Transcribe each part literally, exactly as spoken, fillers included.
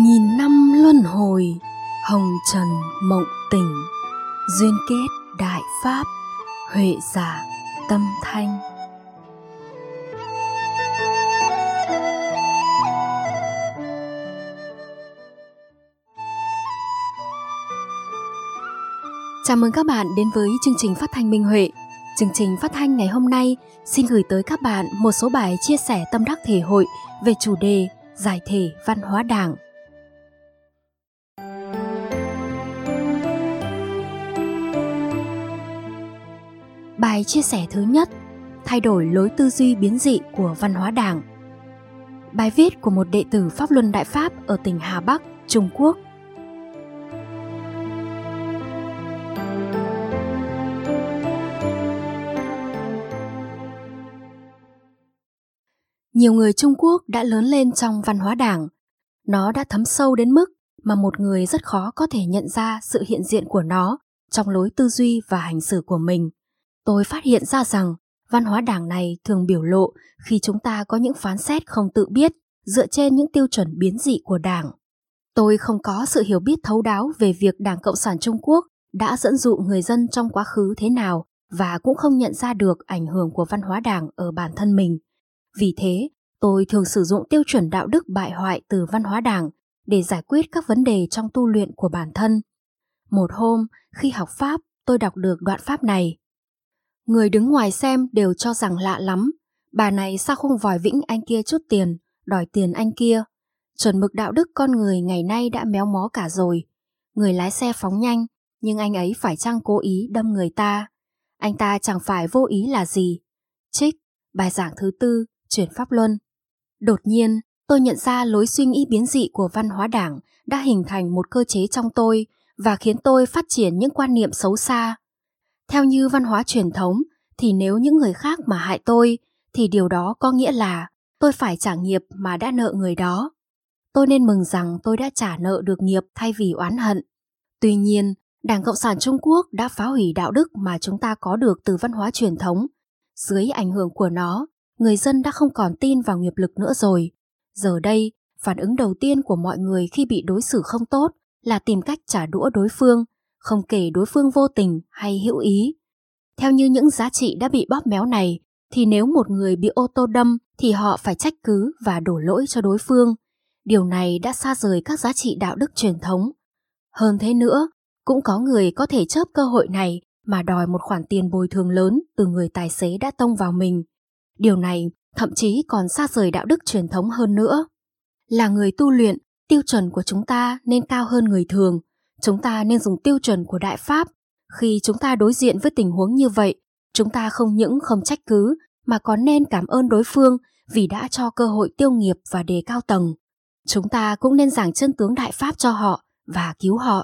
Nghìn năm luân hồi, hồng trần mộng tỉnh, duyên kết đại pháp, huệ giả tâm thanh. Chào mừng các bạn đến với chương trình phát thanh Minh Huệ. Chương trình phát thanh ngày hôm nay xin gửi tới các bạn một số bài chia sẻ tâm đắc thể hội về chủ đề giải thể văn hóa Đảng. Bài chia sẻ thứ nhất: thay đổi lối tư duy biến dị của văn hóa Đảng. Bài viết của một đệ tử Pháp Luân Đại Pháp ở tỉnh Hà Bắc, Trung Quốc. Nhiều người Trung Quốc đã lớn lên trong văn hóa Đảng. Nó đã thấm sâu đến mức mà một người rất khó có thể nhận ra sự hiện diện của nó trong lối tư duy và hành xử của mình. Tôi phát hiện ra rằng văn hóa Đảng này thường biểu lộ khi chúng ta có những phán xét không tự biết dựa trên những tiêu chuẩn biến dị của Đảng. Tôi không có sự hiểu biết thấu đáo về việc Đảng Cộng sản Trung Quốc đã dẫn dụ người dân trong quá khứ thế nào và cũng không nhận ra được ảnh hưởng của văn hóa Đảng ở bản thân mình. Vì thế, tôi thường sử dụng tiêu chuẩn đạo đức bại hoại từ văn hóa Đảng để giải quyết các vấn đề trong tu luyện của bản thân. Một hôm, khi học Pháp, tôi đọc được đoạn Pháp này. Người đứng ngoài xem đều cho rằng lạ lắm. Bà này sao không vòi vĩnh anh kia chút tiền, đòi tiền anh kia. Chuẩn mực đạo đức con người ngày nay đã méo mó cả rồi. Người lái xe phóng nhanh, nhưng anh ấy phải chăng cố ý đâm người ta? Anh ta chẳng phải vô ý là gì? Trích, bài giảng thứ tư, Chuyển Pháp Luân. Đột nhiên, tôi nhận ra lối suy nghĩ biến dị của văn hóa Đảng đã hình thành một cơ chế trong tôi và khiến tôi phát triển những quan niệm xấu xa. Theo như văn hóa truyền thống, thì nếu những người khác mà hại tôi, thì điều đó có nghĩa là tôi phải trả nghiệp mà đã nợ người đó. Tôi nên mừng rằng tôi đã trả nợ được nghiệp thay vì oán hận. Tuy nhiên, Đảng Cộng sản Trung Quốc đã phá hủy đạo đức mà chúng ta có được từ văn hóa truyền thống. Dưới ảnh hưởng của nó, người dân đã không còn tin vào nghiệp lực nữa rồi. Giờ đây, phản ứng đầu tiên của mọi người khi bị đối xử không tốt là tìm cách trả đũa đối phương, không kể đối phương vô tình hay hữu ý. Theo như những giá trị đã bị bóp méo này, thì nếu một người bị ô tô đâm thì họ phải trách cứ và đổ lỗi cho đối phương. Điều này đã xa rời các giá trị đạo đức truyền thống. Hơn thế nữa, cũng có người có thể chớp cơ hội này mà đòi một khoản tiền bồi thường lớn từ người tài xế đã tông vào mình. Điều này thậm chí còn xa rời đạo đức truyền thống hơn nữa. Là người tu luyện, tiêu chuẩn của chúng ta nên cao hơn người thường. Chúng ta nên dùng tiêu chuẩn của Đại Pháp. Khi chúng ta đối diện với tình huống như vậy, chúng ta không những không trách cứ mà còn nên cảm ơn đối phương vì đã cho cơ hội tiêu nghiệp và đề cao tầng. Chúng ta cũng nên giảng chân tướng Đại Pháp cho họ và cứu họ.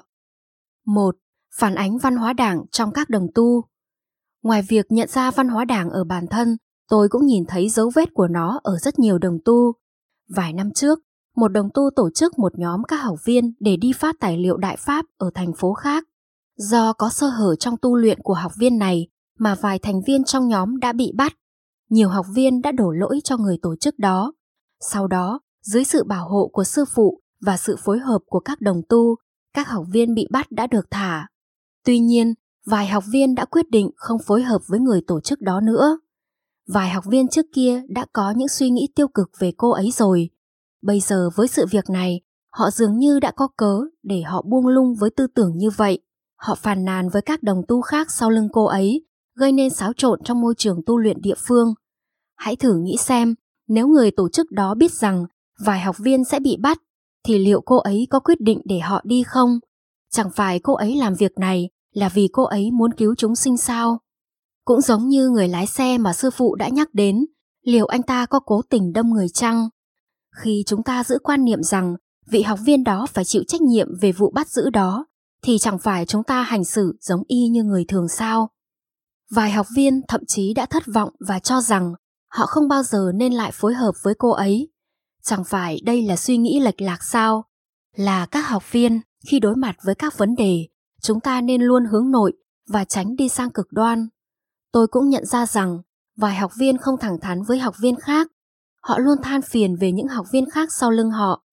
một. Phản ánh văn hóa Đảng trong các đồng tu. Ngoài việc nhận ra văn hóa Đảng ở bản thân, tôi cũng nhìn thấy dấu vết của nó ở rất nhiều đồng tu. Vài năm trước, một đồng tu tổ chức một nhóm các học viên để đi phát tài liệu Đại Pháp ở thành phố khác. Do có sơ hở trong tu luyện của học viên này mà vài thành viên trong nhóm đã bị bắt. Nhiều học viên đã đổ lỗi cho người tổ chức đó. Sau đó, dưới sự bảo hộ của sư phụ và sự phối hợp của các đồng tu, các học viên bị bắt đã được thả. Tuy nhiên, vài học viên đã quyết định không phối hợp với người tổ chức đó nữa. Vài học viên trước kia đã có những suy nghĩ tiêu cực về cô ấy rồi. Bây giờ với sự việc này, họ dường như đã có cớ để họ buông lung với tư tưởng như vậy. Họ phàn nàn với các đồng tu khác sau lưng cô ấy, gây nên xáo trộn trong môi trường tu luyện địa phương. Hãy thử nghĩ xem, nếu người tổ chức đó biết rằng vài học viên sẽ bị bắt, thì liệu cô ấy có quyết định để họ đi không? Chẳng phải cô ấy làm việc này là vì cô ấy muốn cứu chúng sinh sao? Cũng giống như người lái xe mà sư phụ đã nhắc đến, liệu anh ta có cố tình đâm người chăng? Khi chúng ta giữ quan niệm rằng vị học viên đó phải chịu trách nhiệm về vụ bắt giữ đó, thì chẳng phải chúng ta hành xử giống y như người thường sao? Vài học viên thậm chí đã thất vọng và cho rằng họ không bao giờ nên lại phối hợp với cô ấy. Chẳng phải đây là suy nghĩ lệch lạc sao? Là các học viên, khi đối mặt với các vấn đề, chúng ta nên luôn hướng nội và tránh đi sang cực đoan. Tôi cũng nhận ra rằng vài học viên không thẳng thắn với học viên khác. Họ luôn than phiền về những học viên khác sau lưng họ.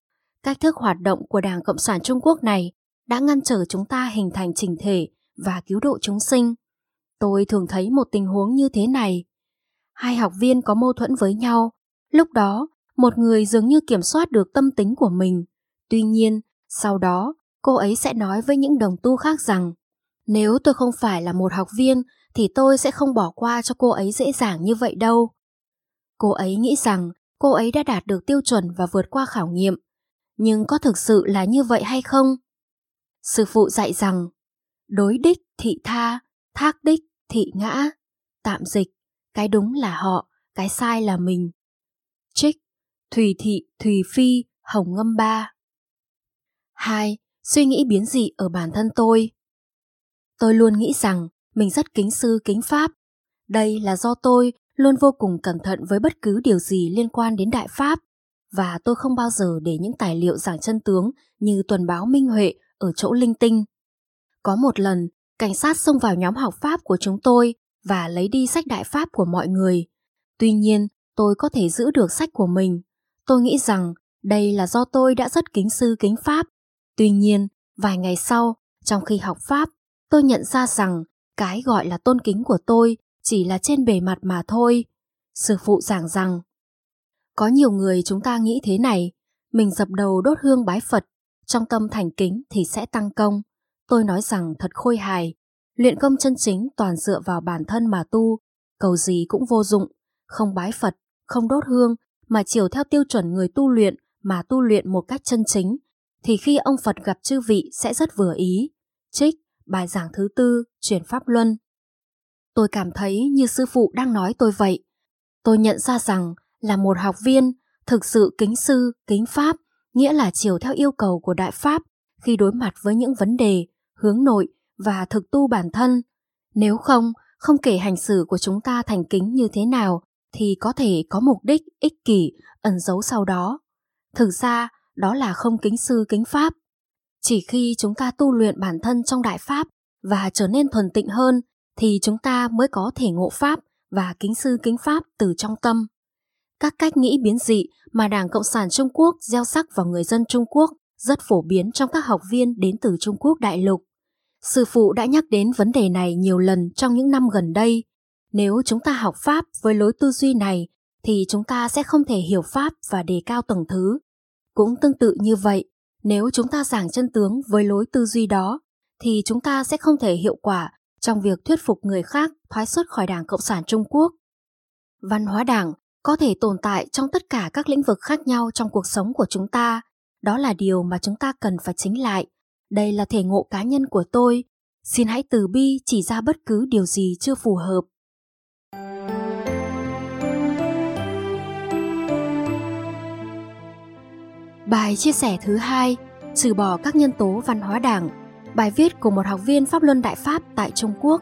Cách thức hoạt động của Đảng Cộng sản Trung Quốc này đã ngăn trở chúng ta hình thành chỉnh thể và cứu độ chúng sinh. Tôi thường thấy một tình huống như thế này. Hai học viên có mâu thuẫn với nhau. Lúc đó, một người dường như kiểm soát được tâm tính của mình. Tuy nhiên, sau đó, cô ấy sẽ nói với những đồng tu khác rằng nếu tôi không phải là một học viên thì tôi sẽ không bỏ qua cho cô ấy dễ dàng như vậy đâu. Cô ấy nghĩ rằng cô ấy đã đạt được tiêu chuẩn và vượt qua khảo nghiệm. Nhưng có thực sự là như vậy hay không? Sư phụ dạy rằng đối đích thị tha, thác đích thị ngã. Tạm dịch, cái đúng là họ, cái sai là mình. Trích, Thùy thị Thùy phi, Hồng Ngâm ba. Hai. Suy nghĩ biến dị ở bản thân tôi. Tôi luôn nghĩ rằng mình rất kính sư kính pháp. Đây là do tôi luôn vô cùng cẩn thận với bất cứ điều gì liên quan đến Đại Pháp, và tôi không bao giờ để những tài liệu giảng chân tướng như tuần báo Minh Huệ ở chỗ linh tinh. Có một lần, cảnh sát xông vào nhóm học Pháp của chúng tôi và lấy đi sách Đại Pháp của mọi người. Tuy nhiên, tôi có thể giữ được sách của mình. Tôi nghĩ rằng đây là do tôi đã rất kính sư kính Pháp. Tuy nhiên, vài ngày sau, trong khi học Pháp, tôi nhận ra rằng cái gọi là tôn kính của tôi chỉ là trên bề mặt mà thôi. Sư phụ giảng rằng có nhiều người chúng ta nghĩ thế này, mình dập đầu đốt hương bái Phật, trong tâm thành kính thì sẽ tăng công. Tôi nói rằng thật khôi hài, luyện công chân chính toàn dựa vào bản thân mà tu, cầu gì cũng vô dụng, không bái Phật, không đốt hương, mà chiều theo tiêu chuẩn người tu luyện mà tu luyện một cách chân chính, thì khi ông Phật gặp chư vị sẽ rất vừa ý. Trích, bài giảng thứ tư, Chuyển Pháp Luân. Tôi cảm thấy như sư phụ đang nói tôi vậy. Tôi nhận ra rằng là một học viên thực sự kính sư, kính Pháp, nghĩa là chiều theo yêu cầu của Đại Pháp khi đối mặt với những vấn đề, hướng nội và thực tu bản thân. Nếu không, không kể hành xử của chúng ta thành kính như thế nào, thì có thể có mục đích ích kỷ ẩn giấu sau đó. Thực ra, đó là không kính sư kính Pháp. Chỉ khi chúng ta tu luyện bản thân trong Đại Pháp và trở nên thuần tịnh hơn, thì chúng ta mới có thể ngộ Pháp và kính sư kính Pháp từ trong tâm. Các cách nghĩ biến dị mà Đảng Cộng sản Trung Quốc gieo rắc vào người dân Trung Quốc rất phổ biến trong các học viên đến từ Trung Quốc đại lục. Sư phụ đã nhắc đến vấn đề này nhiều lần trong những năm gần đây. Nếu chúng ta học Pháp với lối tư duy này, thì chúng ta sẽ không thể hiểu Pháp và đề cao tầng thứ. Cũng tương tự như vậy, nếu chúng ta giảng chân tướng với lối tư duy đó, thì chúng ta sẽ không thể hiệu quả trong việc thuyết phục người khác thoái xuất khỏi Đảng Cộng sản Trung Quốc. Văn hóa Đảng có thể tồn tại trong tất cả các lĩnh vực khác nhau trong cuộc sống của chúng ta. Đó là điều mà chúng ta cần phải chính lại. Đây là thể ngộ cá nhân của tôi. Xin hãy từ bi chỉ ra bất cứ điều gì chưa phù hợp. Bài chia sẻ thứ hai, trừ bỏ các nhân tố văn hóa Đảng. Bài viết của một học viên Pháp Luân Đại Pháp tại Trung Quốc.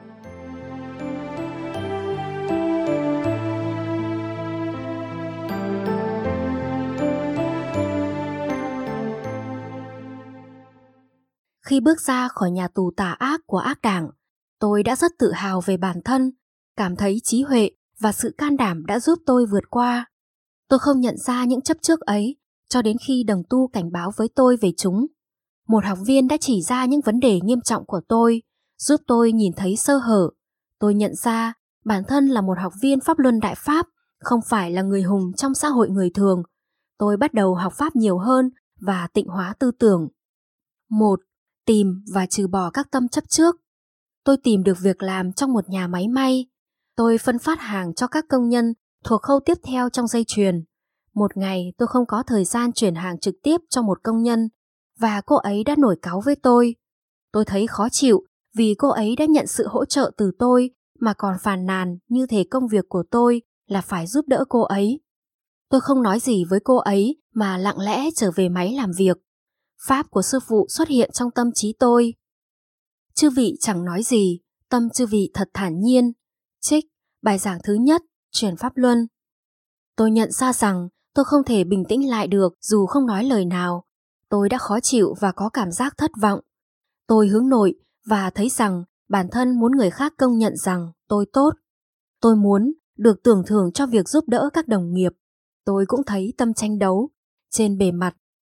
Khi bước ra khỏi nhà tù tà ác của ác đảng, tôi đã rất tự hào về bản thân, cảm thấy trí huệ và sự can đảm đã giúp tôi vượt qua. Tôi không nhận ra những chấp trước ấy cho đến khi đồng tu cảnh báo với tôi về chúng. Một học viên đã chỉ ra những vấn đề nghiêm trọng của tôi, giúp tôi nhìn thấy sơ hở. Tôi nhận ra bản thân là một học viên Pháp Luân Đại Pháp, không phải là người hùng trong xã hội người thường. Tôi bắt đầu học Pháp nhiều hơn và tịnh hóa tư tưởng. Một. Tìm và trừ bỏ các tâm chấp trước. Tôi tìm được việc làm trong một nhà máy may. Tôi phân phát hàng cho các công nhân thuộc khâu tiếp theo trong dây chuyền. Một ngày tôi không có thời gian chuyển hàng trực tiếp cho một công nhân, và cô ấy đã nổi cáu với tôi. Tôi thấy khó chịu vì cô ấy đã nhận sự hỗ trợ từ tôi mà còn phàn nàn như thể công việc của tôi là phải giúp đỡ cô ấy. Tôi không nói gì với cô ấy mà lặng lẽ trở về máy làm việc. Pháp của sư phụ xuất hiện trong tâm trí tôi. Chư vị chẳng nói gì, tâm chư vị thật thản nhiên. Trích, bài giảng thứ nhất, Chuyển Pháp Luân. Tôi nhận ra rằng tôi không thể bình tĩnh lại được dù không nói lời nào. Tôi đã khó chịu và có cảm giác thất vọng. Tôi hướng nội và thấy rằng bản thân muốn người khác công nhận rằng tôi tốt. Tôi muốn được tưởng thưởng cho việc giúp đỡ các đồng nghiệp. Tôi cũng thấy tâm tranh đấu. Trên bề mặt,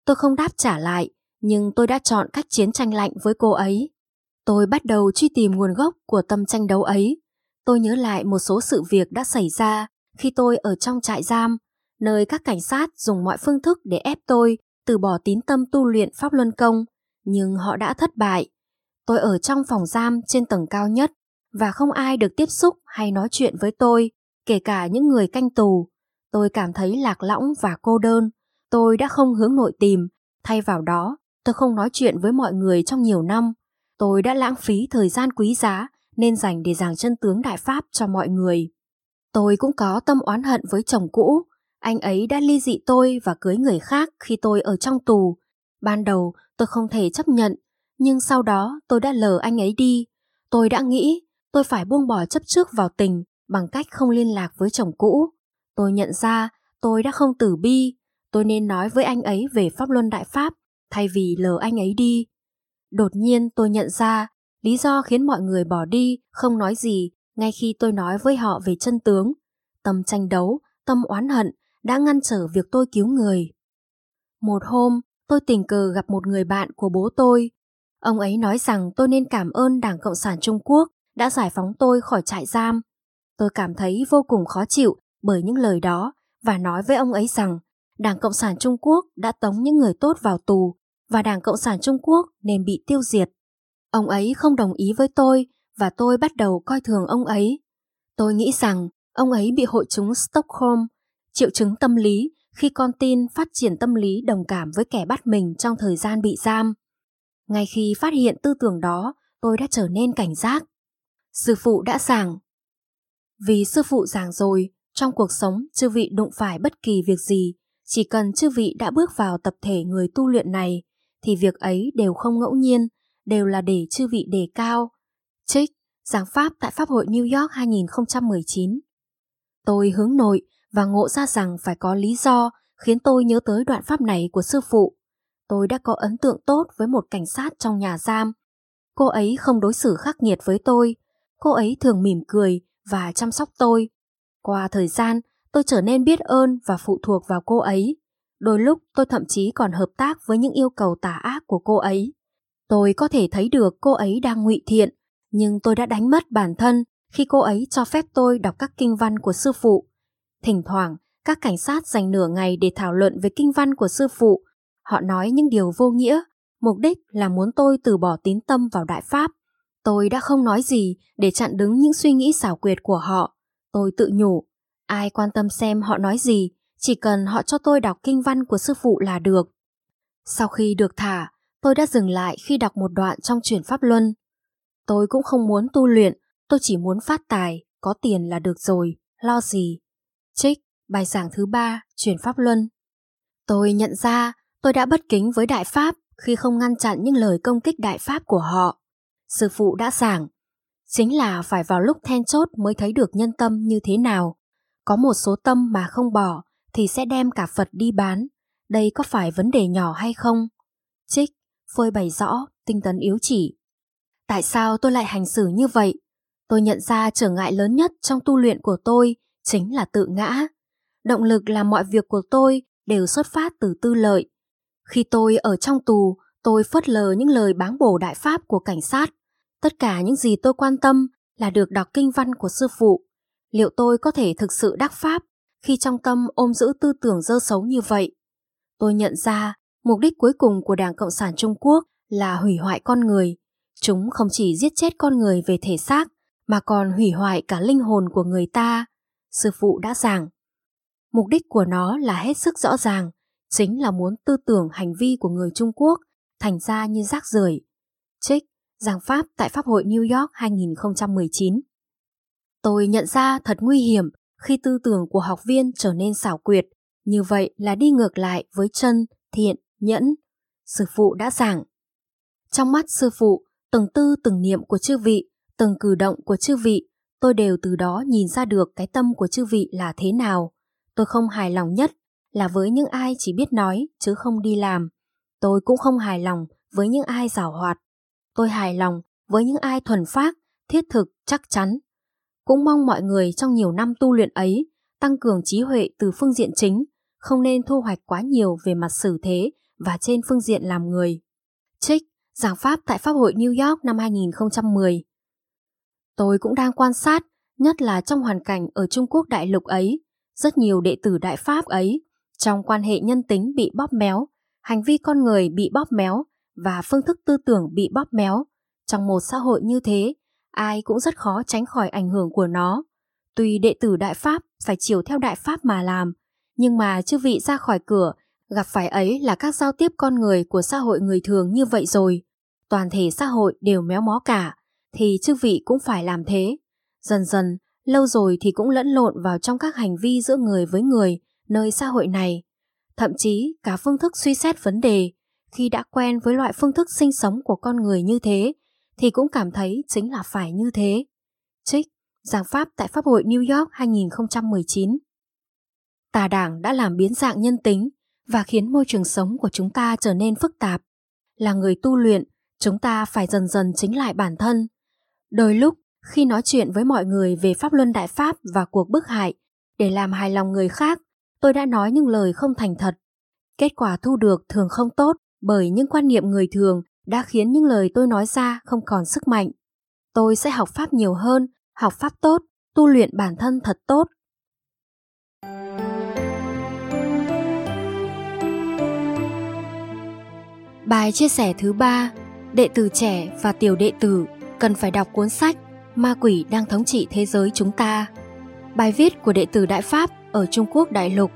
Tôi không đáp trả lại, nhưng tôi đã chọn cách chiến tranh lạnh với cô ấy. Tôi bắt đầu truy tìm nguồn gốc của tâm tranh đấu ấy. Tôi nhớ lại một số sự việc đã xảy ra khi tôi ở trong trại giam, nơi các cảnh sát dùng mọi phương thức để ép tôi từ bỏ tín tâm tu luyện Pháp Luân Công, nhưng họ đã thất bại. Tôi ở trong phòng giam trên tầng cao nhất và không ai được tiếp xúc hay nói chuyện với tôi, kể cả những người canh tù. Tôi cảm thấy lạc lõng và cô đơn. Tôi đã không hướng nội tìm, thay vào đó, tôi không nói chuyện với mọi người trong nhiều năm. Tôi đã lãng phí thời gian quý giá nên dành để giảng chân tướng Đại Pháp cho mọi người. Tôi cũng có tâm oán hận với chồng cũ. Anh ấy đã ly dị tôi và cưới người khác khi tôi ở trong tù. Ban đầu tôi không thể chấp nhận, nhưng sau đó tôi đã lờ anh ấy đi. Tôi đã nghĩ tôi phải buông bỏ chấp trước vào tình bằng cách không liên lạc với chồng cũ. Tôi nhận ra tôi đã không tử bi. Tôi nên nói với anh ấy về Pháp Luân Đại Pháp thay vì lờ anh ấy đi. Đột nhiên tôi nhận ra lý do khiến mọi người bỏ đi không nói gì ngay khi tôi nói với họ về chân tướng. Tâm tranh đấu, tâm oán hận đã ngăn trở việc tôi cứu người. Một hôm, tôi tình cờ gặp một người bạn của bố tôi. Ông ấy nói rằng tôi nên cảm ơn Đảng Cộng sản Trung Quốc đã giải phóng tôi khỏi trại giam. Tôi cảm thấy vô cùng khó chịu bởi những lời đó và nói với ông ấy rằng Đảng Cộng sản Trung Quốc đã tống những người tốt vào tù và Đảng Cộng sản Trung Quốc nên bị tiêu diệt. Ông ấy không đồng ý với tôi và tôi bắt đầu coi thường ông ấy. Tôi nghĩ rằng ông ấy bị hội chứng Stockholm, triệu chứng tâm lý khi con tin phát triển tâm lý đồng cảm với kẻ bắt mình trong thời gian bị giam. Ngay khi phát hiện tư tưởng đó, tôi đã trở nên cảnh giác. Sư phụ đã giảng. Vì sư phụ giảng rồi, trong cuộc sống chư vị đụng phải bất kỳ việc gì, chỉ cần chư vị đã bước vào tập thể người tu luyện này, thì việc ấy đều không ngẫu nhiên, đều là để chư vị đề cao. Trích, giảng pháp tại Pháp hội New York hai không một chín. Tôi hướng nội và ngộ ra rằng phải có lý do khiến tôi nhớ tới đoạn pháp này của sư phụ. Tôi đã có ấn tượng tốt với một cảnh sát trong nhà giam. Cô ấy không đối xử khắc nghiệt với tôi. Cô ấy thường mỉm cười và chăm sóc tôi. Qua thời gian, tôi trở nên biết ơn và phụ thuộc vào cô ấy. Đôi lúc tôi thậm chí còn hợp tác với những yêu cầu tà ác của cô ấy. Tôi có thể thấy được cô ấy đang ngụy thiện, nhưng tôi đã đánh mất bản thân khi cô ấy cho phép tôi đọc các kinh văn của sư phụ. Thỉnh thoảng, các cảnh sát dành nửa ngày để thảo luận về kinh văn của sư phụ. Họ nói những điều vô nghĩa, mục đích là muốn tôi từ bỏ tín tâm vào Đại Pháp. Tôi đã không nói gì để chặn đứng những suy nghĩ xảo quyệt của họ. Tôi tự nhủ, ai quan tâm xem họ nói gì, chỉ cần họ cho tôi đọc kinh văn của sư phụ là được. Sau khi được thả, tôi đã dừng lại khi đọc một đoạn trong Chuyển Pháp Luân. Tôi cũng không muốn tu luyện, tôi chỉ muốn phát tài, có tiền là được rồi, lo gì. Trích, bài giảng thứ ba, Chuyển Pháp Luân. Tôi nhận ra tôi đã bất kính với Đại Pháp khi không ngăn chặn những lời công kích Đại Pháp của họ. Sư phụ đã giảng, chính là phải vào lúc then chốt mới thấy được nhân tâm như thế nào. Có một số tâm mà không bỏ thì sẽ đem cả Phật đi bán. Đây có phải vấn đề nhỏ hay không? Trích, phơi bày rõ, tinh tấn yếu chỉ. Tại sao tôi lại hành xử như vậy? Tôi nhận ra trở ngại lớn nhất trong tu luyện của tôi chính là tự ngã. Động lực làm mọi việc của tôi đều xuất phát từ tư lợi. Khi tôi ở trong tù, tôi phớt lờ những lời báng bổ Đại Pháp của cảnh sát. Tất cả những gì tôi quan tâm là được đọc kinh văn của sư phụ. Liệu tôi có thể thực sự đắc Pháp khi trong tâm ôm giữ tư tưởng dơ xấu như vậy? Tôi nhận ra mục đích cuối cùng của Đảng Cộng sản Trung Quốc là hủy hoại con người. Chúng không chỉ giết chết con người về thể xác, mà còn hủy hoại cả linh hồn của người ta. Sư phụ đã giảng, mục đích của nó là hết sức rõ ràng, chính là muốn tư tưởng hành vi của người Trung Quốc thành ra như rác rưởi. Trích, giảng pháp tại Pháp hội New York hai không một chín. Tôi nhận ra thật nguy hiểm khi tư tưởng của học viên trở nên xảo quyệt, như vậy là đi ngược lại với chân, thiện, nhẫn. Sư phụ đã giảng. Trong mắt sư phụ, từng tư từng niệm của chư vị, từng cử động của chư vị, tôi đều từ đó nhìn ra được cái tâm của chư vị là thế nào. Tôi không hài lòng nhất là với những ai chỉ biết nói chứ không đi làm. Tôi cũng không hài lòng với những ai giảo hoạt. Tôi hài lòng với những ai thuần phác, thiết thực, chắc chắn. Cũng mong mọi người trong nhiều năm tu luyện ấy tăng cường trí huệ từ phương diện chính, không nên thu hoạch quá nhiều về mặt xử thế và trên phương diện làm người. Trích, giảng pháp tại Pháp hội New York năm hai nghìn không trăm mười. Tôi cũng đang quan sát, nhất là trong hoàn cảnh ở Trung Quốc đại lục ấy, rất nhiều đệ tử Đại Pháp ấy, trong quan hệ nhân tính bị bóp méo, hành vi con người bị bóp méo và phương thức tư tưởng bị bóp méo. Trong một xã hội như thế, ai cũng rất khó tránh khỏi ảnh hưởng của nó. Tuy đệ tử Đại Pháp phải chiều theo Đại Pháp mà làm, nhưng mà chư vị ra khỏi cửa, gặp phải ấy là các giao tiếp con người của xã hội người thường như vậy rồi. Toàn thể xã hội đều méo mó cả, thì chư vị cũng phải làm thế. Dần dần, lâu rồi thì cũng lẫn lộn vào trong các hành vi giữa người với người nơi xã hội này. Thậm chí cả phương thức suy xét vấn đề, khi đã quen với loại phương thức sinh sống của con người như thế, thì cũng cảm thấy chính là phải như thế. Trích, giảng pháp tại Pháp hội New York hai nghìn không trăm mười chín. Tà đảng đã làm biến dạng nhân tính và khiến môi trường sống của chúng ta trở nên phức tạp. Là người tu luyện, chúng ta phải dần dần chính lại bản thân. Đôi lúc, khi nói chuyện với mọi người về Pháp Luân Đại Pháp và cuộc bức hại, để làm hài lòng người khác, tôi đã nói những lời không thành thật. Kết quả thu được thường không tốt, bởi những quan niệm người thường đã khiến những lời tôi nói ra không còn sức mạnh. Tôi sẽ học Pháp nhiều hơn, học Pháp tốt, tu luyện bản thân thật tốt. Bài chia sẻ thứ ba, đệ tử trẻ và tiểu đệ tử cần phải đọc cuốn sách Ma Quỷ Đang Thống Trị Thế Giới Chúng Ta. Bài viết của đệ tử Đại Pháp ở Trung Quốc đại lục.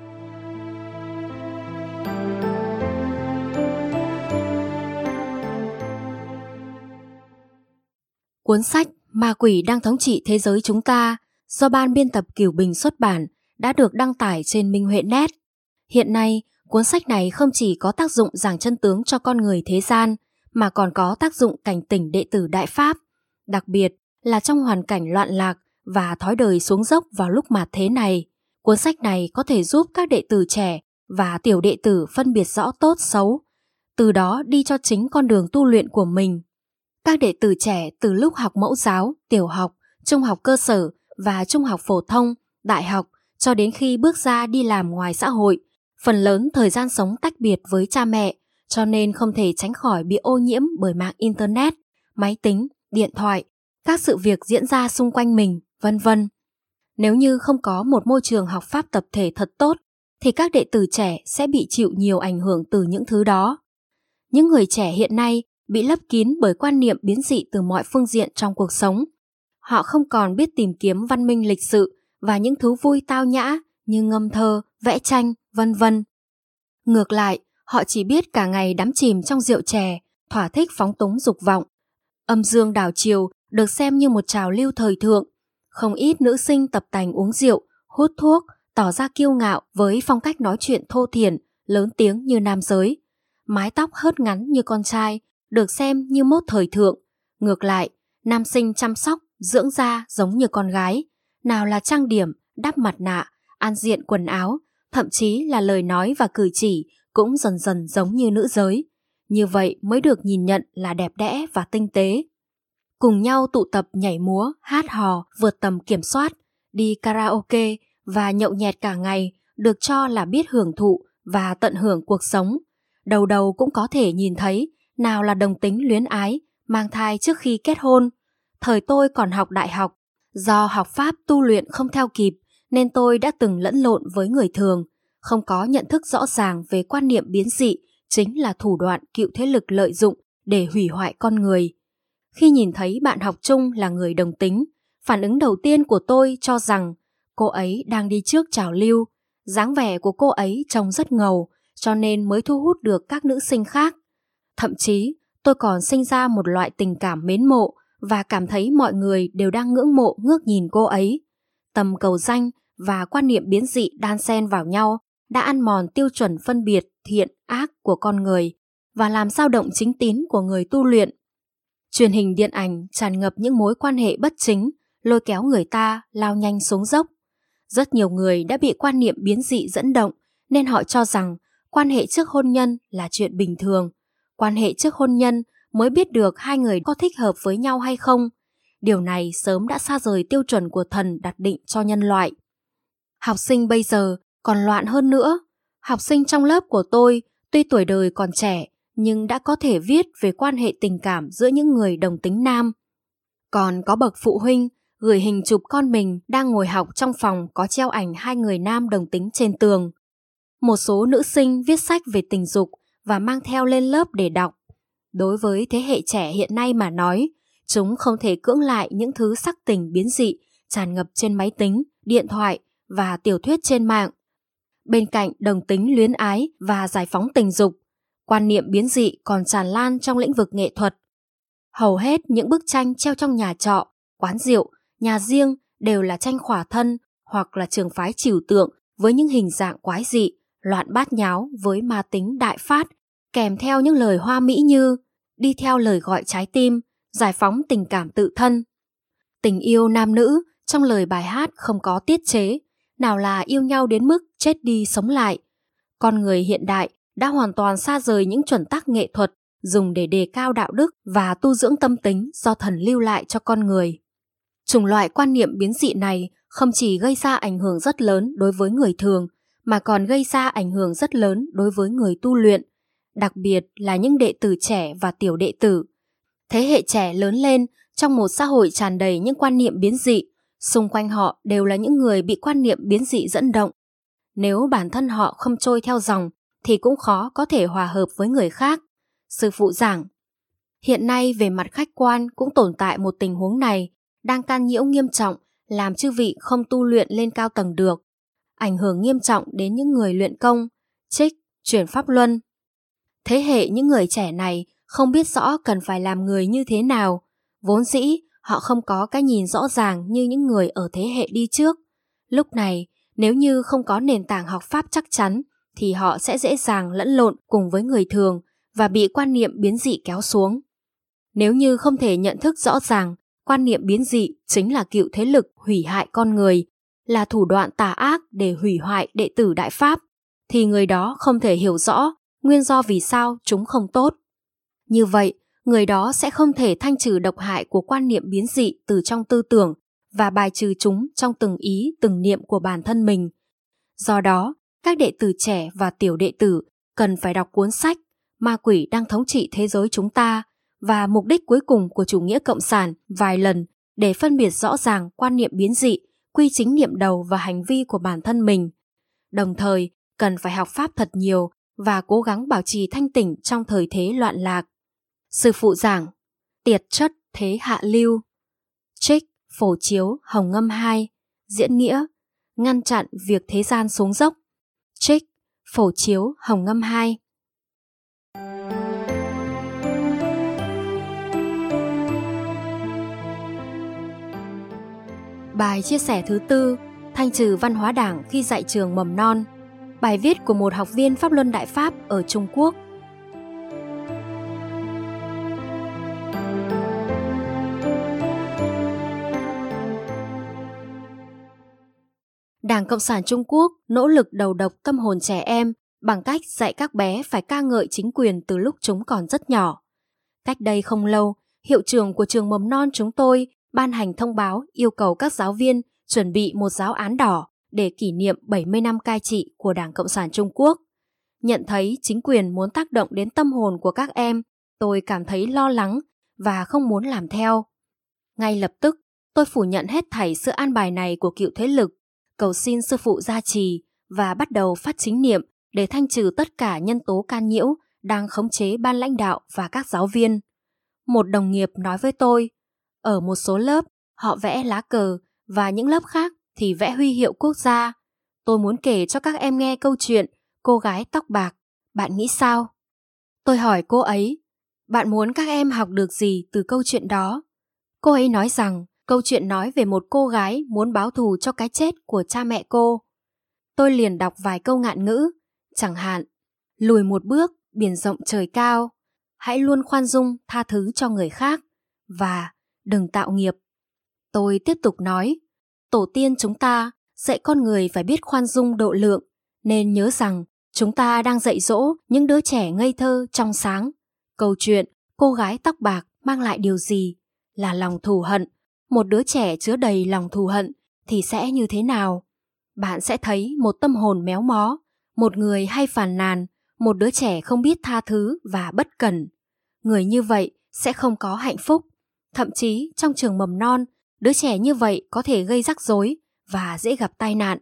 Cuốn sách Ma Quỷ Đang Thống Trị Thế Giới Chúng Ta do ban biên tập Cửu Bình xuất bản đã được đăng tải trên Minh Huệ Net. Hiện nay, cuốn sách này không chỉ có tác dụng giảng chân tướng cho con người thế gian, mà còn có tác dụng cảnh tỉnh đệ tử Đại Pháp, đặc biệt là trong hoàn cảnh loạn lạc và thói đời xuống dốc vào lúc mạt thế này. Cuốn sách này có thể giúp các đệ tử trẻ và tiểu đệ tử phân biệt rõ tốt xấu, từ đó đi cho chính con đường tu luyện của mình. Các đệ tử trẻ từ lúc học mẫu giáo, tiểu học, trung học cơ sở và trung học phổ thông, đại học cho đến khi bước ra đi làm ngoài xã hội, phần lớn thời gian sống tách biệt với cha mẹ, cho nên không thể tránh khỏi bị ô nhiễm bởi mạng Internet, máy tính, điện thoại, các sự việc diễn ra xung quanh mình, vân vân. Nếu như không có một môi trường học Pháp tập thể thật tốt, thì các đệ tử trẻ sẽ bị chịu nhiều ảnh hưởng từ những thứ đó. Những người trẻ hiện nay bị lấp kín bởi quan niệm biến dị từ mọi phương diện trong cuộc sống. Họ không còn biết tìm kiếm văn minh lịch sự và những thú vui tao nhã như ngâm thơ, vẽ tranh, vân vân. Ngược lại, họ chỉ biết cả ngày đắm chìm trong rượu chè, thỏa thích phóng túng dục vọng. Âm dương đảo chiều được xem như một trào lưu thời thượng. Không ít nữ sinh tập tành uống rượu, hút thuốc, tỏ ra kiêu ngạo với phong cách nói chuyện thô thiển, lớn tiếng như nam giới. Mái tóc hớt ngắn như con trai, được xem như mốt thời thượng. Ngược lại, nam sinh chăm sóc, dưỡng da giống như con gái. Nào là trang điểm, đắp mặt nạ, ăn diện quần áo, thậm chí là lời nói và cử chỉ cũng dần dần giống như nữ giới. Như vậy mới được nhìn nhận là đẹp đẽ và tinh tế. Cùng nhau tụ tập nhảy múa, hát hò, vượt tầm kiểm soát, đi karaoke và nhậu nhẹt cả ngày, được cho là biết hưởng thụ và tận hưởng cuộc sống. Đầu đầu cũng có thể nhìn thấy nào là đồng tính luyến ái, mang thai trước khi kết hôn. Thời tôi còn học đại học, do học Pháp tu luyện không theo kịp nên tôi đã từng lẫn lộn với người thường, không có nhận thức rõ ràng về quan niệm biến dị chính là thủ đoạn cựu thế lực lợi dụng để hủy hoại con người. Khi nhìn thấy bạn học chung là người đồng tính, phản ứng đầu tiên của tôi cho rằng cô ấy đang đi trước trào lưu. Dáng vẻ của cô ấy trông rất ngầu, cho nên mới thu hút được các nữ sinh khác. Thậm chí, tôi còn sinh ra một loại tình cảm mến mộ và cảm thấy mọi người đều đang ngưỡng mộ ngước nhìn cô ấy. Tầm cầu danh và quan niệm biến dị đan xen vào nhau đã ăn mòn tiêu chuẩn phân biệt thiện ác của con người và làm dao động chính tín của người tu luyện. Truyền hình điện ảnh tràn ngập những mối quan hệ bất chính, lôi kéo người ta lao nhanh xuống dốc. Rất nhiều người đã bị quan niệm biến dị dẫn động nên họ cho rằng quan hệ trước hôn nhân là chuyện bình thường. Quan hệ trước hôn nhân mới biết được hai người có thích hợp với nhau hay không. Điều này sớm đã xa rời tiêu chuẩn của thần đặt định cho nhân loại. Học sinh bây giờ còn loạn hơn nữa. Học sinh trong lớp của tôi Tuy tuổi đời còn trẻ, nhưng đã có thể viết về quan hệ tình cảm giữa những người đồng tính nam. Còn có bậc phụ huynh gửi hình chụp con mình đang ngồi học trong phòng có treo ảnh hai người nam đồng tính trên tường. Một số nữ sinh viết sách về tình dục và mang theo lên lớp để đọc. Đối với thế hệ trẻ hiện nay mà nói, chúng không thể cưỡng lại những thứ sắc tình biến dị tràn ngập trên máy tính, điện thoại và tiểu thuyết trên mạng. Bên cạnh đồng tính luyến ái và giải phóng tình dục, quan niệm biến dị còn tràn lan trong lĩnh vực nghệ thuật. Hầu hết những bức tranh treo trong nhà trọ, quán rượu, nhà riêng đều là tranh khỏa thân hoặc là trường phái trừu tượng với những hình dạng quái dị, loạn bát nháo với ma tính đại phát, kèm theo những lời hoa mỹ như đi theo lời gọi trái tim, giải phóng tình cảm tự thân. Tình yêu nam nữ trong lời bài hát không có tiết chế, nào là yêu nhau đến mức chết đi sống lại. Con người hiện đại đã hoàn toàn xa rời những chuẩn tắc nghệ thuật dùng để đề cao đạo đức và tu dưỡng tâm tính do thần lưu lại cho con người. Chủng loại quan niệm biến dị này không chỉ gây ra ảnh hưởng rất lớn đối với người thường, mà còn gây ra ảnh hưởng rất lớn đối với người tu luyện, đặc biệt là những đệ tử trẻ và tiểu đệ tử. Thế hệ trẻ lớn lên trong một xã hội tràn đầy những quan niệm biến dị, xung quanh họ đều là những người bị quan niệm biến dị dẫn động. Nếu bản thân họ không trôi theo dòng thì cũng khó có thể hòa hợp với người khác. Sư phụ giảng, hiện nay về mặt khách quan cũng tồn tại một tình huống này, đang can nhiễu nghiêm trọng, làm chư vị không tu luyện lên cao tầng được, ảnh hưởng nghiêm trọng đến những người luyện công, trích, chuyển pháp luân. Thế hệ những người trẻ này không biết rõ cần phải làm người như thế nào, vốn dĩ họ không có cái nhìn rõ ràng như những người ở thế hệ đi trước. Lúc này, nếu như không có nền tảng học pháp chắc chắn, thì họ sẽ dễ dàng lẫn lộn cùng với người thường và bị quan niệm biến dị kéo xuống. Nếu như không thể nhận thức rõ ràng, quan niệm biến dị chính là cựu thế lực hủy hại con người, là thủ đoạn tà ác để hủy hoại đệ tử Đại Pháp, thì người đó không thể hiểu rõ nguyên do vì sao chúng không tốt. Như vậy, người đó sẽ không thể thanh trừ độc hại của quan niệm biến dị từ trong tư tưởng và bài trừ chúng trong từng ý, từng niệm của bản thân mình. Do đó, các đệ tử trẻ và tiểu đệ tử cần phải đọc cuốn sách Ma quỷ đang thống trị thế giới chúng ta và mục đích cuối cùng của chủ nghĩa cộng sản vài lần để phân biệt rõ ràng quan niệm biến dị, quy chính niệm đầu và hành vi của bản thân mình. Đồng thời, cần phải học pháp thật nhiều và cố gắng bảo trì thanh tỉnh trong thời thế loạn lạc. Sư phụ giảng, tiệt chất thế hạ lưu. Trích Phổ chiếu Hồng ngâm hai. Diễn nghĩa, ngăn chặn việc thế gian xuống dốc. Trích Phổ chiếu Hồng ngâm hai. Bài chia sẻ thứ tư, thanh trừ văn hóa đảng khi dạy trường mầm non. Bài viết của một học viên Pháp Luân Đại Pháp ở Trung Quốc. Đảng Cộng sản Trung Quốc nỗ lực đầu độc tâm hồn trẻ em bằng cách dạy các bé phải ca ngợi chính quyền từ lúc chúng còn rất nhỏ. Cách đây không lâu, hiệu trưởng của trường mầm non chúng tôi ban hành thông báo yêu cầu các giáo viên chuẩn bị một giáo án đỏ để kỷ niệm bảy mươi năm cai trị của Đảng Cộng sản Trung Quốc. Nhận thấy chính quyền muốn tác động đến tâm hồn của các em, tôi cảm thấy lo lắng và không muốn làm theo. Ngay lập tức, tôi phủ nhận hết thảy sự an bài này của cựu thế lực, cầu xin sư phụ gia trì và bắt đầu phát chính niệm để thanh trừ tất cả nhân tố can nhiễu đang khống chế ban lãnh đạo và các giáo viên. Một đồng nghiệp nói với tôi, ở một số lớp họ vẽ lá cờ và những lớp khác thì vẽ huy hiệu quốc gia. Tôi muốn kể cho các em nghe câu chuyện cô gái tóc bạc. Bạn nghĩ sao? Tôi hỏi cô ấy, bạn muốn các em học được gì từ câu chuyện đó? Cô ấy nói rằng câu chuyện nói về một cô gái muốn báo thù cho cái chết của cha mẹ cô. Tôi liền đọc vài câu ngạn ngữ, chẳng hạn, lùi một bước, biển rộng trời cao, hãy luôn khoan dung tha thứ cho người khác, và đừng tạo nghiệp. Tôi tiếp tục nói, tổ tiên chúng ta dạy con người phải biết khoan dung độ lượng, nên nhớ rằng chúng ta đang dạy dỗ những đứa trẻ ngây thơ trong sáng. Câu chuyện cô gái tóc bạc mang lại điều gì? Là lòng thù hận. Một đứa trẻ chứa đầy lòng thù hận thì sẽ như thế nào? Bạn sẽ thấy một tâm hồn méo mó, một người hay phàn nàn, Một đứa trẻ không biết tha thứ và bất cẩn, người như vậy sẽ không có hạnh phúc. Thậm chí trong trường mầm non, đứa trẻ như vậy có thể gây rắc rối và dễ gặp tai nạn.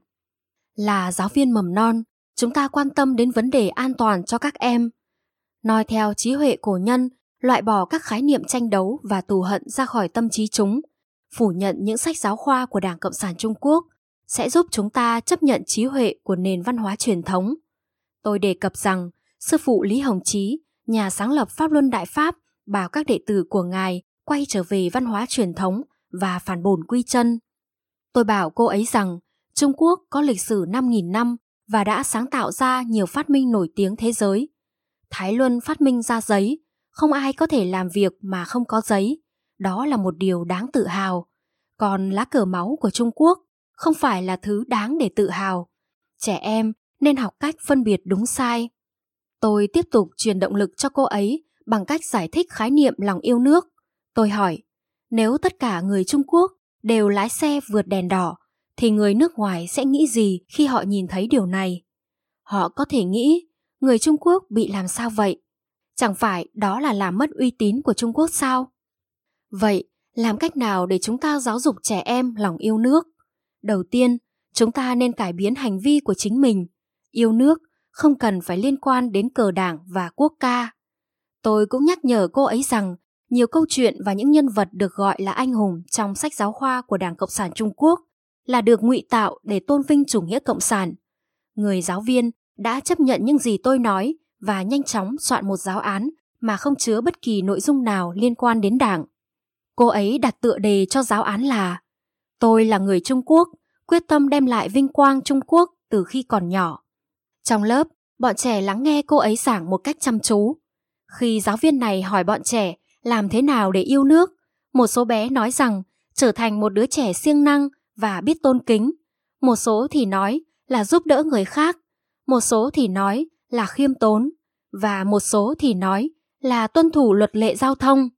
Là giáo viên mầm non, chúng ta quan tâm đến vấn đề an toàn cho các em. Noi theo trí huệ cổ nhân, loại bỏ các khái niệm tranh đấu và thù hận ra khỏi tâm trí chúng, phủ nhận những sách giáo khoa của Đảng Cộng sản Trung Quốc sẽ giúp chúng ta chấp nhận trí huệ của nền văn hóa truyền thống. Tôi đề cập rằng, sư phụ Lý Hồng Chí, nhà sáng lập Pháp Luân Đại Pháp, bảo các đệ tử của Ngài quay trở về văn hóa truyền thống và phản bổn quy chân. Tôi bảo cô ấy rằng, Trung Quốc có lịch sử năm nghìn năm và đã sáng tạo ra nhiều phát minh nổi tiếng thế giới. Thái Luân phát minh ra giấy, không ai có thể làm việc mà không có giấy. Đó là một điều đáng tự hào. Còn lá cờ máu của Trung Quốc không phải là thứ đáng để tự hào. Trẻ em nên học cách phân biệt đúng sai. Tôi tiếp tục truyền động lực cho cô ấy bằng cách giải thích khái niệm lòng yêu nước. Tôi hỏi, nếu tất cả người Trung Quốc đều lái xe vượt đèn đỏ, thì người nước ngoài sẽ nghĩ gì khi họ nhìn thấy điều này? Họ có thể nghĩ, người Trung Quốc bị làm sao vậy? Chẳng phải đó là làm mất uy tín của Trung Quốc sao? Vậy, làm cách nào để chúng ta giáo dục trẻ em lòng yêu nước? Đầu tiên, chúng ta nên cải biến hành vi của chính mình. Yêu nước không cần phải liên quan đến cờ đảng và quốc ca. Tôi cũng nhắc nhở cô ấy rằng, nhiều câu chuyện và những nhân vật được gọi là anh hùng trong sách giáo khoa của Đảng Cộng sản Trung Quốc là được ngụy tạo để tôn vinh chủ nghĩa cộng sản. Người giáo viên đã chấp nhận những gì tôi nói và nhanh chóng soạn một giáo án mà không chứa bất kỳ nội dung nào liên quan đến Đảng. Cô ấy đặt tựa đề cho giáo án là Tôi là người Trung Quốc, quyết tâm đem lại vinh quang Trung Quốc từ khi còn nhỏ. Trong lớp, bọn trẻ lắng nghe cô ấy giảng một cách chăm chú. Khi giáo viên này hỏi bọn trẻ làm thế nào để yêu nước, một số bé nói rằng trở thành một đứa trẻ siêng năng và biết tôn kính. Một số thì nói là giúp đỡ người khác. Một số thì nói là khiêm tốn. Và một số thì nói là tuân thủ luật lệ giao thông.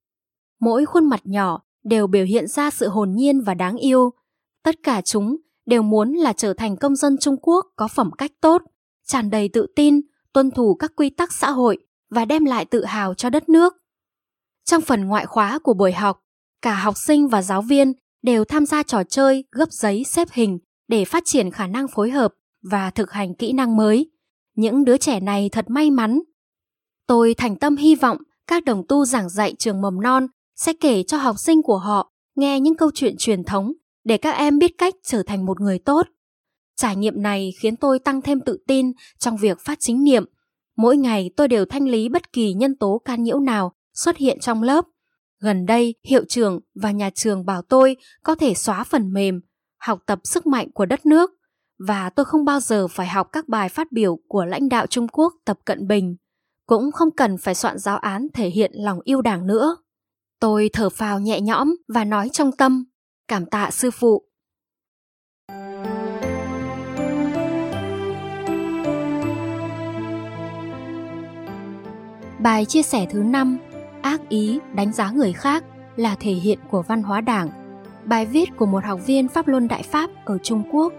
Mỗi khuôn mặt nhỏ đều biểu hiện ra sự hồn nhiên và đáng yêu. Tất cả chúng đều muốn là trở thành công dân Trung Quốc có phẩm cách tốt, tràn đầy tự tin, tuân thủ các quy tắc xã hội và đem lại tự hào cho đất nước. Trong phần ngoại khóa của buổi học, cả học sinh và giáo viên đều tham gia trò chơi gấp giấy xếp hình để phát triển khả năng phối hợp và thực hành kỹ năng mới. Những đứa trẻ này thật may mắn. Tôi thành tâm hy vọng các đồng tu giảng dạy trường mầm non sẽ kể cho học sinh của họ nghe những câu chuyện truyền thống để các em biết cách trở thành một người tốt. Trải nghiệm này khiến tôi tăng thêm tự tin trong việc phát chính niệm. Mỗi ngày tôi đều thanh lý bất kỳ nhân tố can nhiễu nào xuất hiện trong lớp. Gần đây, hiệu trưởng và nhà trường bảo tôi có thể xóa phần mềm, học tập sức mạnh của đất nước, và tôi không bao giờ phải học các bài phát biểu của lãnh đạo Trung Quốc Tập Cận Bình, cũng không cần phải soạn giáo án thể hiện lòng yêu Đảng nữa. Tôi thở phào nhẹ nhõm và nói trong tâm, cảm tạ sư phụ. Bài chia sẻ thứ năm, ác ý đánh giá người khác là thể hiện của văn hóa Đảng. Bài viết của một học viên Pháp Luân Đại Pháp ở Trung Quốc.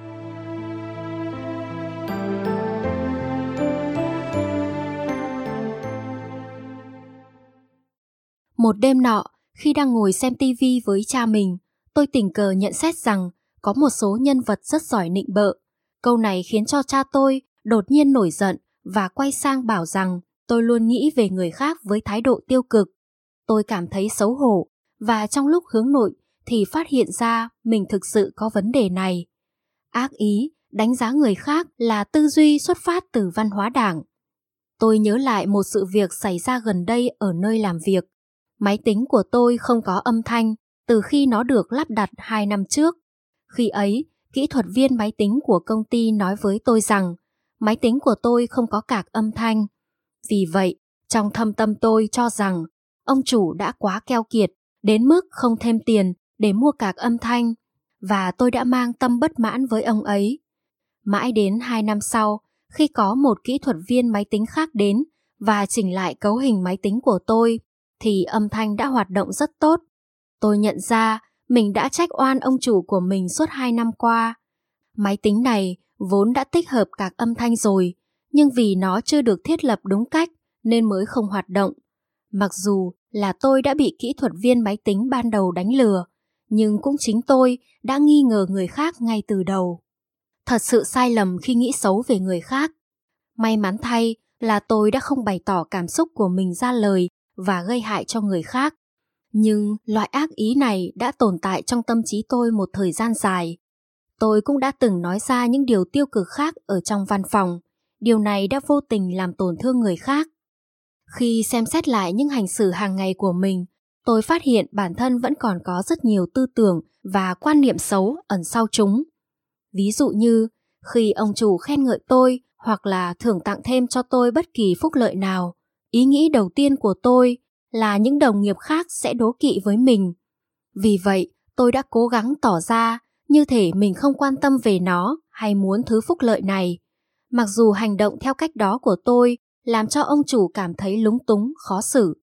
Một đêm nọ, khi đang ngồi xem tivi với cha mình, tôi tình cờ nhận xét rằng có một số nhân vật rất giỏi nịnh bợ. Câu này khiến cho cha tôi đột nhiên nổi giận và quay sang bảo rằng tôi luôn nghĩ về người khác với thái độ tiêu cực. Tôi cảm thấy xấu hổ và trong lúc hướng nội thì phát hiện ra mình thực sự có vấn đề này. Ác ý, đánh giá người khác là tư duy xuất phát từ văn hóa Đảng. Tôi nhớ lại một sự việc xảy ra gần đây ở nơi làm việc. Máy tính của tôi không có âm thanh từ khi nó được lắp đặt hai năm trước. Khi ấy, kỹ thuật viên máy tính của công ty nói với tôi rằng máy tính của tôi không có cạc âm thanh. Vì vậy, trong thâm tâm tôi cho rằng ông chủ đã quá keo kiệt đến mức không thêm tiền để mua cạc âm thanh, và tôi đã mang tâm bất mãn với ông ấy. Mãi đến hai năm sau, khi có một kỹ thuật viên máy tính khác đến và chỉnh lại cấu hình máy tính của tôi, thì âm thanh đã hoạt động rất tốt. Tôi nhận ra mình đã trách oan ông chủ của mình suốt hai năm qua. Máy tính này vốn đã tích hợp cạc âm thanh rồi, nhưng vì nó chưa được thiết lập đúng cách nên mới không hoạt động. Mặc dù là tôi đã bị kỹ thuật viên máy tính ban đầu đánh lừa, nhưng cũng chính tôi đã nghi ngờ người khác ngay từ đầu. Thật sự sai lầm khi nghĩ xấu về người khác. May mắn thay là tôi đã không bày tỏ cảm xúc của mình ra lời và gây hại cho người khác. Nhưng loại ác ý này đã tồn tại trong tâm trí tôi một thời gian dài. Tôi cũng đã từng nói ra những điều tiêu cực khác ở trong văn phòng. Điều này đã vô tình làm tổn thương người khác. Khi xem xét lại những hành xử hàng ngày của mình, tôi phát hiện bản thân vẫn còn có rất nhiều tư tưởng và quan niệm xấu ẩn sau chúng. Ví dụ như, khi ông chủ khen ngợi tôi hoặc là thưởng tặng thêm cho tôi bất kỳ phúc lợi nào, ý nghĩ đầu tiên của tôi là những đồng nghiệp khác sẽ đố kỵ với mình. Vì vậy, tôi đã cố gắng tỏ ra như thể mình không quan tâm về nó hay muốn thứ phúc lợi này. Mặc dù hành động theo cách đó của tôi làm cho ông chủ cảm thấy lúng túng, khó xử.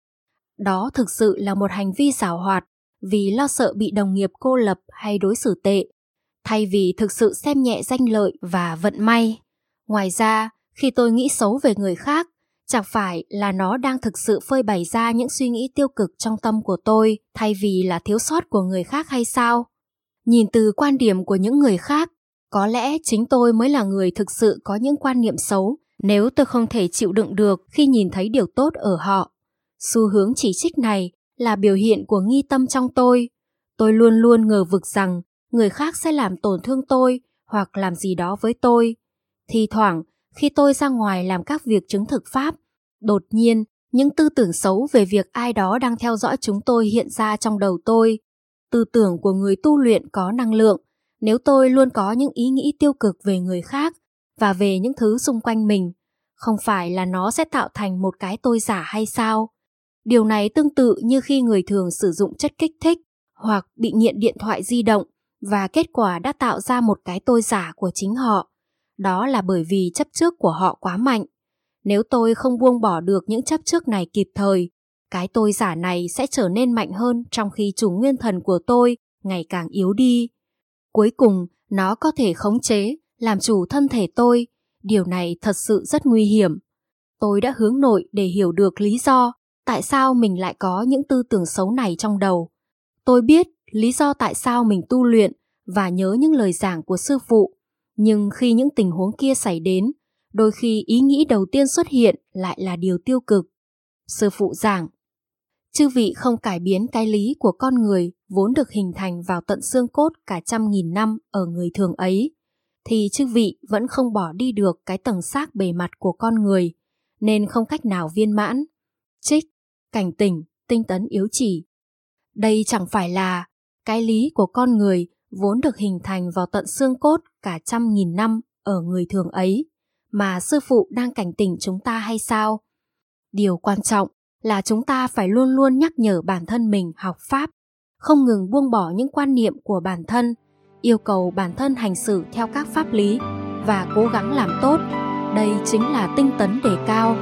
Đó thực sự là một hành vi giảo hoạt vì lo sợ bị đồng nghiệp cô lập hay đối xử tệ, thay vì thực sự xem nhẹ danh lợi và vận may. Ngoài ra, khi tôi nghĩ xấu về người khác, chẳng phải là nó đang thực sự phơi bày ra những suy nghĩ tiêu cực trong tâm của tôi thay vì là thiếu sót của người khác hay sao? Nhìn từ quan điểm của những người khác, có lẽ chính tôi mới là người thực sự có những quan niệm xấu nếu tôi không thể chịu đựng được khi nhìn thấy điều tốt ở họ. Xu hướng chỉ trích này là biểu hiện của nghi tâm trong tôi. Tôi luôn luôn ngờ vực rằng người khác sẽ làm tổn thương tôi hoặc làm gì đó với tôi. Thi thoảng, khi tôi ra ngoài làm các việc chứng thực pháp, đột nhiên những tư tưởng xấu về việc ai đó đang theo dõi chúng tôi hiện ra trong đầu tôi. Tư tưởng của người tu luyện có năng lượng. Nếu tôi luôn có những ý nghĩ tiêu cực về người khác và về những thứ xung quanh mình, không phải là nó sẽ tạo thành một cái tôi giả hay sao? Điều này tương tự như khi người thường sử dụng chất kích thích hoặc bị nghiện điện thoại di động và kết quả đã tạo ra một cái tôi giả của chính họ. Đó là bởi vì chấp trước của họ quá mạnh. Nếu tôi không buông bỏ được những chấp trước này kịp thời, cái tôi giả này sẽ trở nên mạnh hơn trong khi chủ nguyên thần của tôi ngày càng yếu đi. Cuối cùng, nó có thể khống chế, làm chủ thân thể tôi. Điều này thật sự rất nguy hiểm. Tôi đã hướng nội để hiểu được lý do tại sao mình lại có những tư tưởng xấu này trong đầu. Tôi biết lý do tại sao mình tu luyện và nhớ những lời giảng của sư phụ. Nhưng khi những tình huống kia xảy đến, đôi khi ý nghĩ đầu tiên xuất hiện lại là điều tiêu cực. Sư phụ giảng, chư vị không cải biến cái lý của con người vốn được hình thành vào tận xương cốt cả trăm nghìn năm ở người thường ấy, thì chư vị vẫn không bỏ đi được cái tầng xác bề mặt của con người, nên không cách nào viên mãn. Trích, cảnh tỉnh, tinh tấn yếu chỉ. Đây chẳng phải là cái lý của con người vốn được hình thành vào tận xương cốt cả trăm nghìn năm ở người thường ấy, mà sư phụ đang cảnh tỉnh chúng ta hay sao? Điều quan trọng là chúng ta phải luôn luôn nhắc nhở bản thân mình học Pháp, không ngừng buông bỏ những quan niệm của bản thân, yêu cầu bản thân hành xử theo các pháp lý và cố gắng làm tốt. Đây chính là tinh tấn đề cao.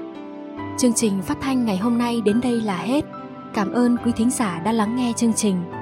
Chương trình phát thanh ngày hôm nay đến đây là hết. Cảm ơn quý thính giả đã lắng nghe chương trình.